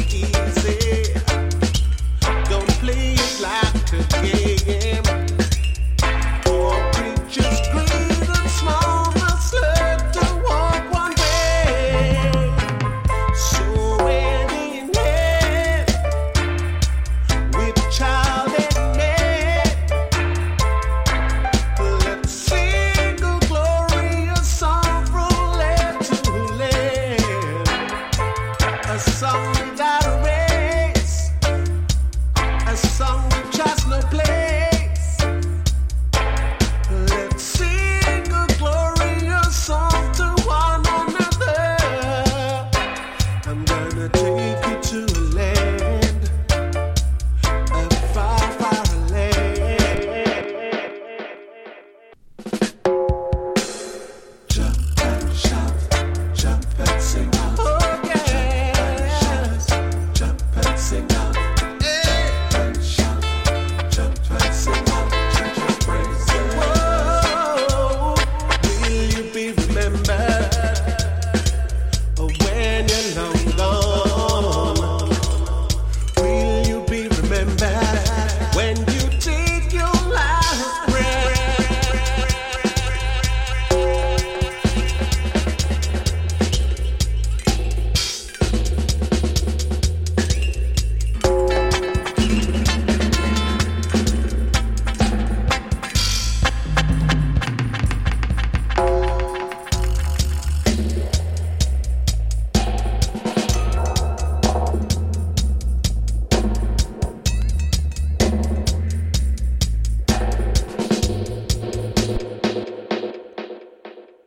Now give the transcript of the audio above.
easy. Don't play it like a game. All creatures great and small must learn to walk one way. So when in head with child and man, let's sing a glorious song from land to land. A song